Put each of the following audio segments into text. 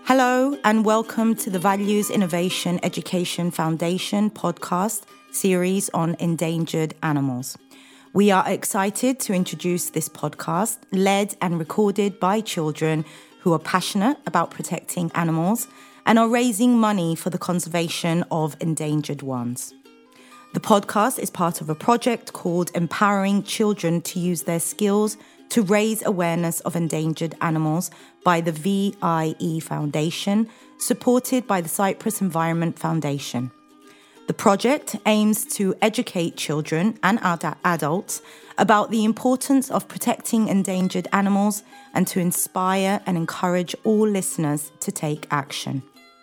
Hello and welcome to the Values Innovation Education Foundation podcast series on endangered animals. We are excited to introduce this podcast, led and recorded by children who are passionate about protecting animals and are raising money for the conservation of endangered ones. The podcast is part of a project called Empowering Children to Use Their Skills to Raise Awareness of Endangered Animals by the VIE Foundation, supported by the Cyprus Environment Foundation. The project aims to educate children and adults about the importance of protecting endangered animals and to inspire and encourage all listeners to take action.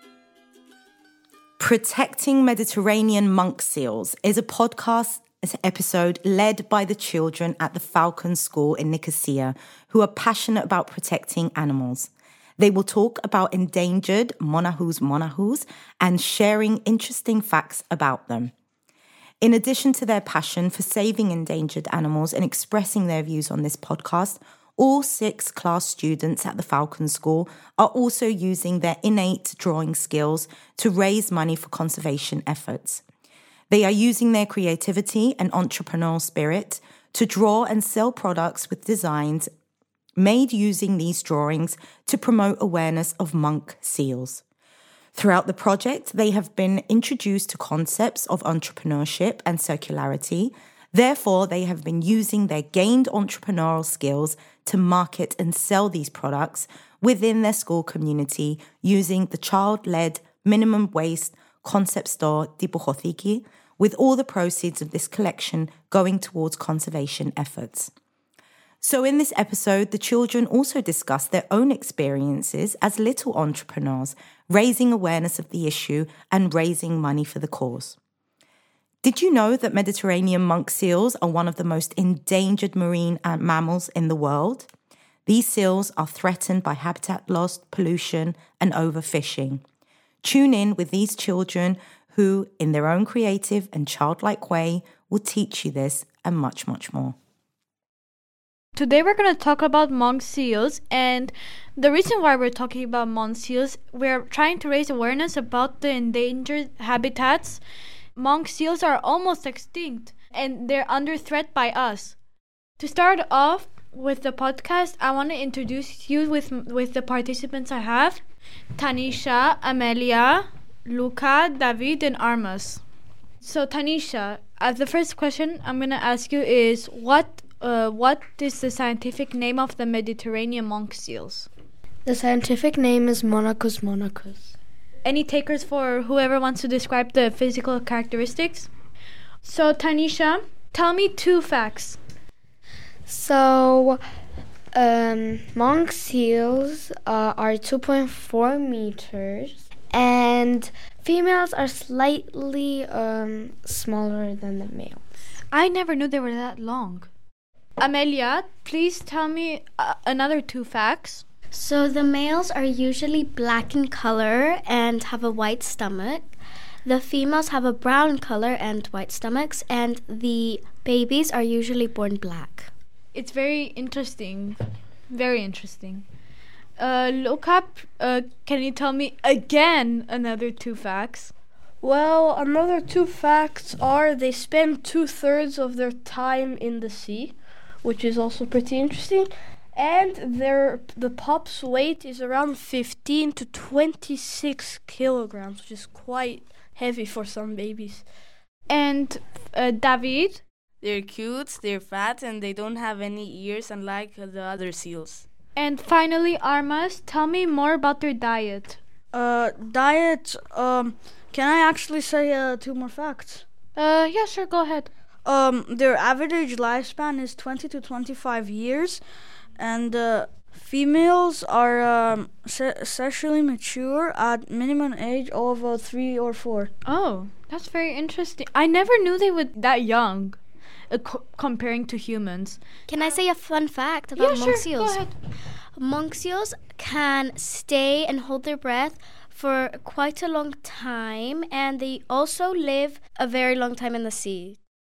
Protecting Mediterranean Monk Seals is a podcast episode led by the children at the Falcon School in Nicosia who are passionate about protecting animals. They will talk about endangered monahus and sharing interesting facts about them. In addition to their passion for saving endangered animals and expressing their views on this podcast, all 6 class students at the Falcon School are also using their innate drawing skills to raise money for conservation efforts. They are using their creativity and entrepreneurial spirit to draw and sell products with designs made using these drawings to promote awareness of monk seals. Throughout the project, they have been introduced to concepts of entrepreneurship and circularity. Therefore, they have been using their gained entrepreneurial skills to market and sell these products within their school community using the child-led minimum waste concept store Dibujothiki, with all the proceeds of this collection going towards conservation efforts. So in this episode, the children also discuss their own experiences as little entrepreneurs, raising awareness of the issue and raising money for the cause. Did you know that Mediterranean monk seals are one of the most endangered marine mammals in the world? These seals are threatened by habitat loss, pollution, and overfishing. Tune in with these children who, in their own creative and childlike way, will teach you this and much, much more. Today we're going to talk about monk seals, and the reason why we're talking about monk seals, we're trying to raise awareness about the endangered habitats. Monk seals are almost extinct, and they're under threat by us. To start off with the podcast, I want to introduce you with the participants I have. Tanisha, Amelia, Luca, David, and Armas. So Tanisha, the first question I'm going to ask you is what is the scientific name of the Mediterranean monk seals? The scientific name is Monachus monachus. Any takers for whoever wants to describe the physical characteristics? So Tanisha, tell me 2 facts. So, monk seals are 2.4 meters, and females are slightly smaller than the males. I never knew they were that long. Amelia, please tell me another 2 facts. So the males are usually black in color and have a white stomach. The females have a brown color and white stomachs, and the babies are usually born black. It's very interesting. Very interesting. Luca, can you tell me again another 2 facts? Well, another 2 facts are they spend 2/3 of their time in the sea, which is also pretty interesting. And the pup's weight is around 15 to 26 kilograms, which is quite heavy for some babies. And David? They're cute, they're fat, and they don't have any ears unlike the other seals. And finally, Armas, tell me more about their diet. Diet, can I actually say 2 more facts? Yeah, sure, go ahead. Their average lifespan is 20 to 25 years, and females are sexually mature at minimum age of 3 or 4. Oh, that's very interesting. I never knew they were that young, comparing to humans. Can I say a fun fact about monk seals? Go ahead. Monk seals can stay and hold their breath for quite a long time, and they also live a very long time in the sea.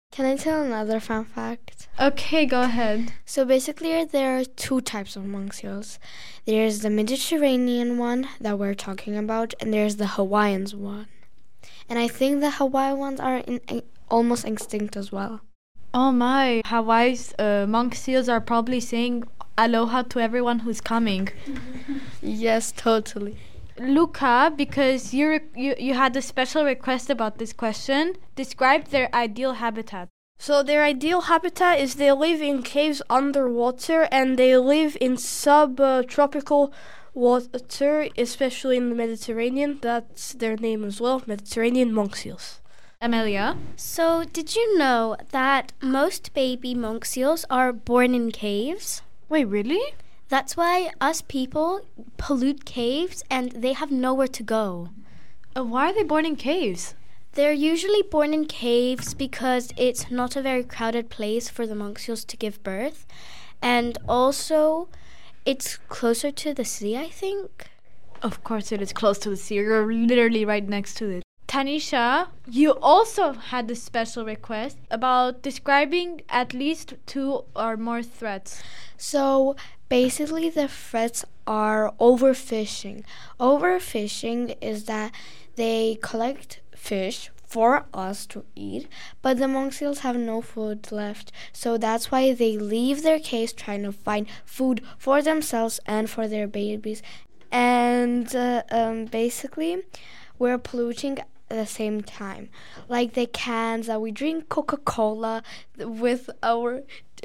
Can I tell another fun fact? Okay, go ahead. So basically, there are two types of monk seals. There's the Mediterranean one that we're talking about, and there's the Hawaiian one. And I think the Hawaiian ones are almost extinct as well. Oh my, Hawaii's monk seals are probably saying aloha to everyone who's coming. Yes, totally. Luca, because you had a special request about this question, describe their ideal habitat. So their ideal habitat is they live in caves underwater, and they live in subtropical water, especially in the Mediterranean. That's their name as well, Mediterranean monk seals. Amelia? So, did you know that most baby monk seals are born in caves? Wait, really? That's why us people pollute caves and they have nowhere to go. Why are they born in caves? They're usually born in caves because it's not a very crowded place for the monk seals to give birth. And also, it's closer to the sea, I think. Of course it is close to the sea. You're literally right next to it. Tanisha, you also had a special request about describing at least 2 or more threats. So basically, the threats are overfishing. Overfishing is that they collect fish for us to eat, but the monk seals have no food left. So that's why they leave their cage trying to find food for themselves and for their babies. And basically, we're polluting at the same time. Like the cans that we drink Coca-Cola with our,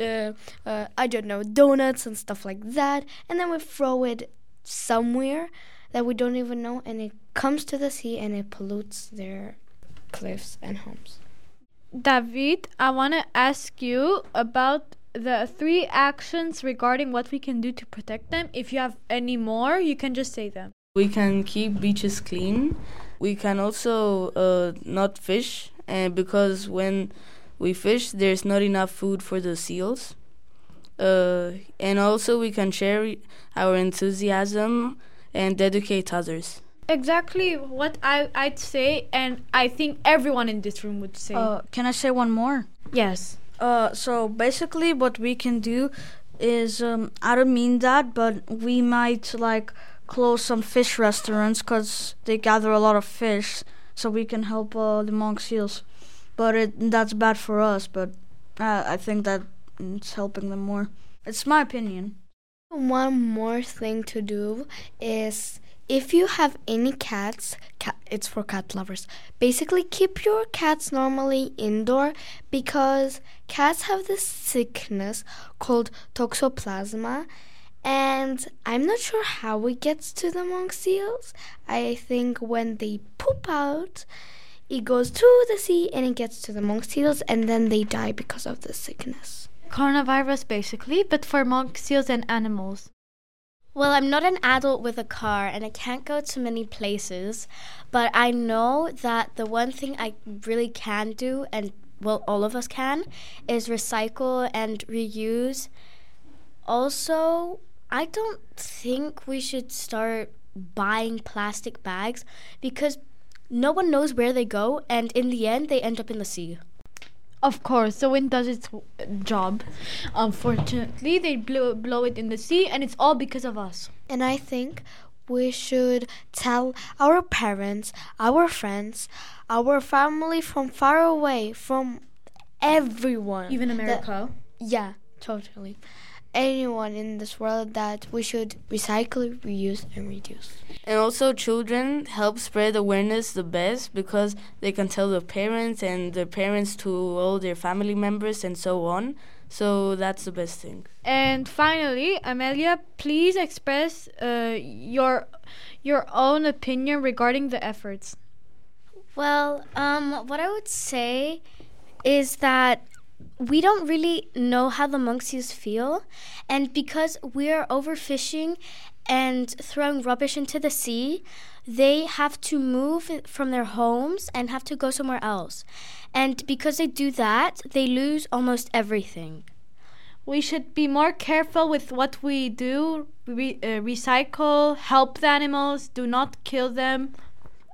donuts and stuff like that. And then we throw it somewhere that we don't even know, and it comes to the sea and it pollutes their cliffs and homes. David, I want to ask you about the 3 actions regarding what we can do to protect them. If you have any more, you can just say them. We can keep beaches clean. We can also not fish, because when we fish, there's not enough food for the seals. And also we can share our enthusiasm and dedicate others. Exactly what I'd say, and I think everyone in this room would say. Can I say one more? Yes. So basically what we can do is, I don't mean that, but we might close some fish restaurants because they gather a lot of fish, so we can help the monk seals. But that's bad for us, but I think that it's helping them more. It's my opinion. One more thing to do is, if you have any cats, it's for cat lovers. Basically, keep your cats normally indoor, because cats have this sickness called toxoplasma, and I'm not sure how it gets to the monk seals. I think when they poop out, it goes to the sea and it gets to the monk seals, and then they die because of the sickness. Coronavirus, basically, but for monk seals and animals. Well, I'm not an adult with a car and I can't go to many places, but I know that the one thing I really can do, and well, all of us can, is recycle and reuse. Also, I don't think we should start buying plastic bags because no one knows where they go, and in the end, they end up in the sea. Of course, the wind does its job. Unfortunately, they blow it in the sea, and it's all because of us. And I think we should tell our parents, our friends, our family from far away, from everyone. Even America? Yeah, totally. Anyone in this world that we should recycle, reuse, and reduce. And also children help spread awareness the best, because they can tell their parents and their parents to all their family members and so on. So that's the best thing. And finally, Amelia, please express your own opinion regarding the efforts. Well, what I would say is that we don't really know how the monk seals feel, and because we are overfishing and throwing rubbish into the sea, they have to move from their homes and have to go somewhere else. And because they do that, they lose almost everything. We should be more careful with what we do, recycle, help the animals, do not kill them.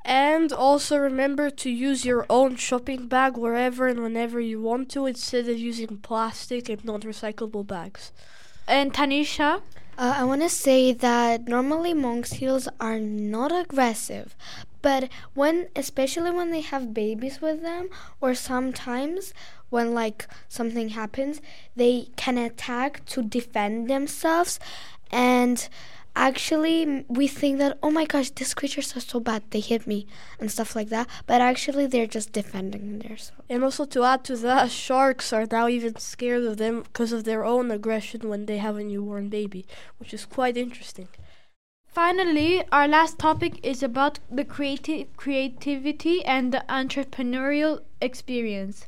And also remember to use your own shopping bag wherever and whenever you want to, instead of using plastic and non-recyclable bags. And Tanisha? I want to say that normally monk seals are not aggressive, but especially when they have babies with them, or sometimes when like something happens, they can attack to defend themselves. And actually, we think that, oh my gosh, these creatures are so bad, they hit me and stuff like that. But actually, they're just defending themselves. And also to add to that, sharks are now even scared of them because of their own aggression when they have a newborn baby, which is quite interesting. Finally, our last topic is about the creativity and the entrepreneurial experience.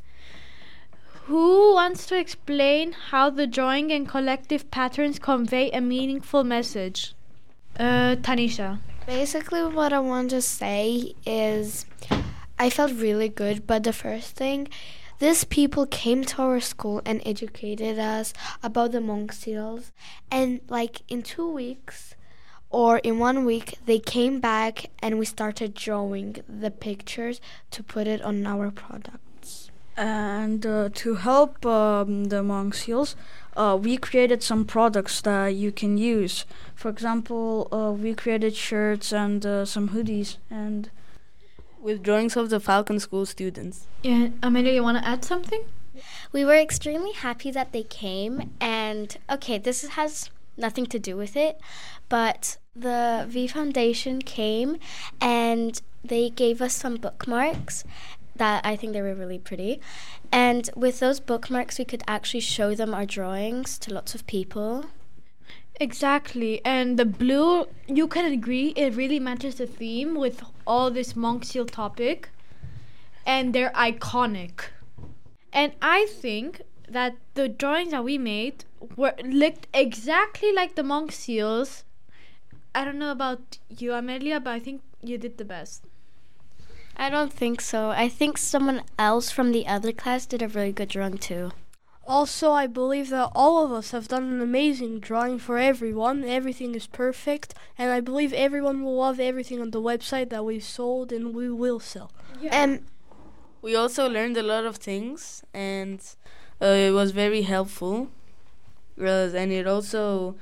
Who wants to explain how the drawing and collective patterns convey a meaningful message? Tanisha. Basically, what I want to say is I felt really good, but the first thing, these people came to our school and educated us about the monk seals, and like in 2 weeks or in 1 week, they came back and we started drawing the pictures to put it on our products. And to help the monk seals, we created some products that you can use. For example, we created shirts and some hoodies, and with drawings of the Falcon School students. Yeah, Amelia, you want to add something? We were extremely happy that they came, and okay, this has nothing to do with it, but the V Foundation came and they gave us some bookmarks that I think they were really pretty. And with those bookmarks, we could actually show them our drawings to lots of people. Exactly. And the blue, you can agree, it really matches the theme with all this monk seal topic. And they're iconic. And I think that the drawings that we made looked exactly like the monk seals. I don't know about you, Amelia, but I think you did the best. I don't think so. I think someone else from the other class did a really good drawing too. Also, I believe that all of us have done an amazing drawing for everyone. Everything is perfect, and I believe everyone will love everything on the website that we've sold and we will sell. Yeah. We also learned a lot of things, and it was very helpful. And it also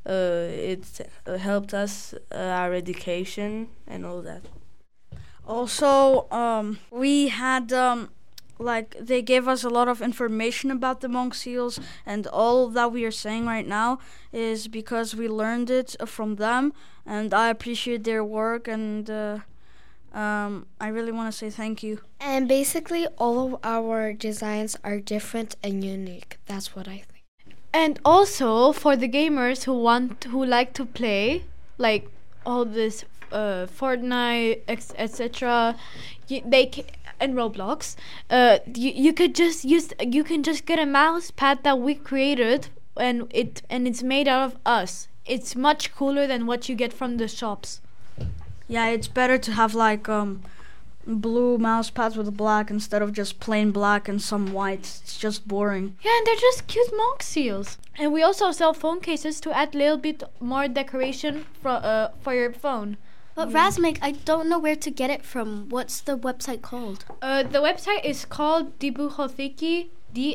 helped us our education and all that. also we had they gave us a lot of information about the monk seals, and all that we are saying right now is because we learned it from them, and I appreciate their work, and I really want to say thank you. And basically, all of our designs are different and unique. That's what I think. And also for the gamers who like to play like all this Fortnite, etc. And Roblox, you can just get a mouse pad that we created, and it's made out of us. It's much cooler than what you get from the shops. Yeah, it's better to have blue mouse pads with black instead of just plain black and some white. It's just boring. Yeah, and they're just cute monk seals. And we also sell phone cases to add a little bit more decoration for your phone. But Razmik, I don't know where to get it from. What's the website called? The website is called Dibujothiki,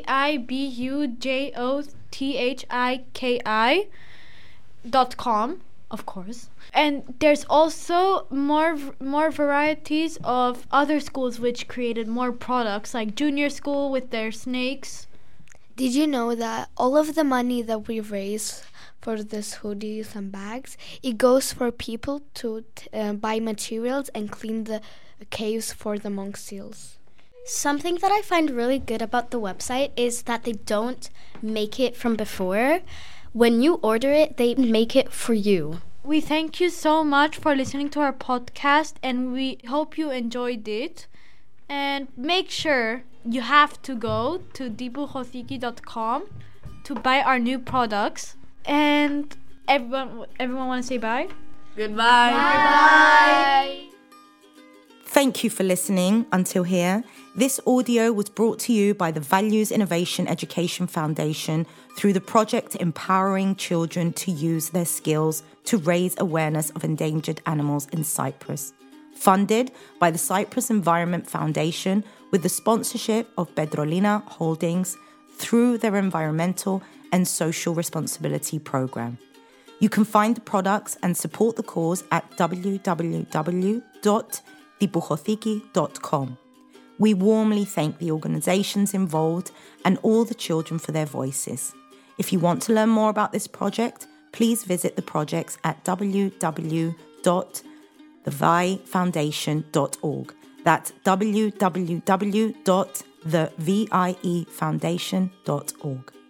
DIBUJOTHIKI.com, of course. And there's also more varieties of other schools which created more products, like Junior School with their snakes. Did you know that all of the money that we raise for these hoodies and bags, it goes for people to buy materials and clean the caves for the monk seals? Something that I find really good about the website is that they don't make it from before. When you order it, they make it for you. We thank you so much for listening to our podcast, and we hope you enjoyed it. And make sure you have to go to dibujothiki.com to buy our new products. And everyone want to say bye? Goodbye. Bye. Thank you for listening until here. This audio was brought to you by the Values Innovation Education Foundation through the project Empowering Children to Use Their Skills to Raise Awareness of Endangered Animals in Cyprus. Funded by the Cyprus Environment Foundation with the sponsorship of Pedrolina Holdings through their environmental and social responsibility program. You can find the products and support the cause at www.tipojothiki.com. We warmly thank the organizations involved and all the children for their voices. If you want to learn more about this project, please visit the projects at www.theviefoundation.org. That's www.theviefoundation.org.